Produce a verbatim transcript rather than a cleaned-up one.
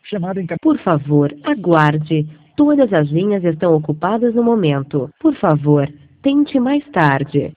Chamada em... Por favor, aguarde. Todas as linhas estão ocupadas no momento. Por favor, tente mais tarde.